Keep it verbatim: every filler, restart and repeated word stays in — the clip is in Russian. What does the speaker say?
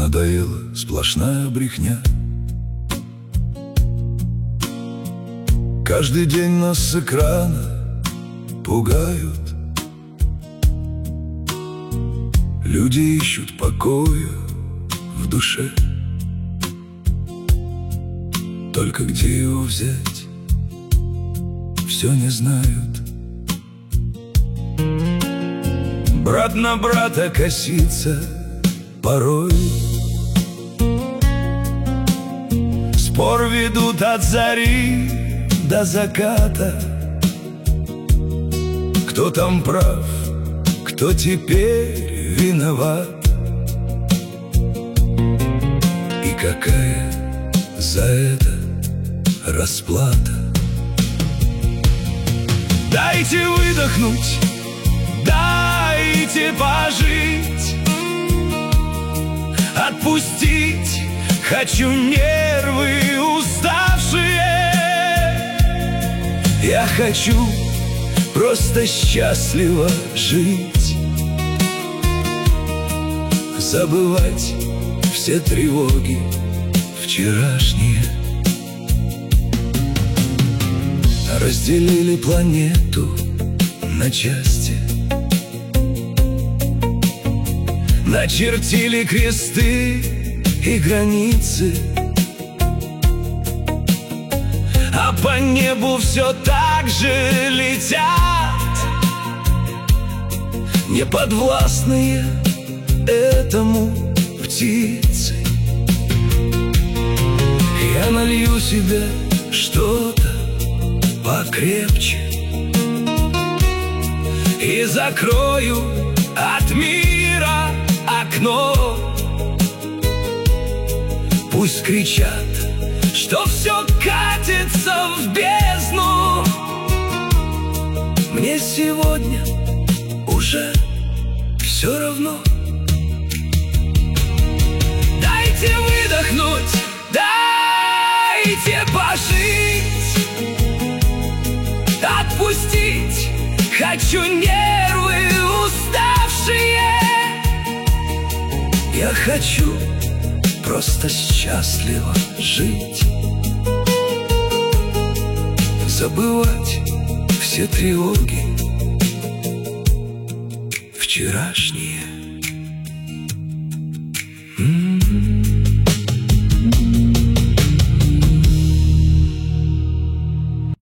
надоела сплошная брехня. Каждый день нас с экрана пугают. Люди ищут покоя в душе, только где его взять, все не знают. Брат на брата косится порой, спор ведут от зари до заката. Кто там прав, кто теперь виноват, и какая за это расплата? Дайте выдохнуть, дайте пожить, отпустить хочу нервы уставшие. Я хочу просто счастливо жить, забывать все тревоги вчерашние. Разделили планету на части, начертили кресты и границы, а по небу все так же летят неподвластные этому птицы. Я налью себе что-то покрепче и закрою от мира окно. Пусть кричат, что все катится в бездну. Мне сегодня уже все равно. Дайте выдохнуть, дайте пожить, отпустить хочу нервы уставшие. Я хочу просто счастливо жить, забывать все тревоги вчерашние.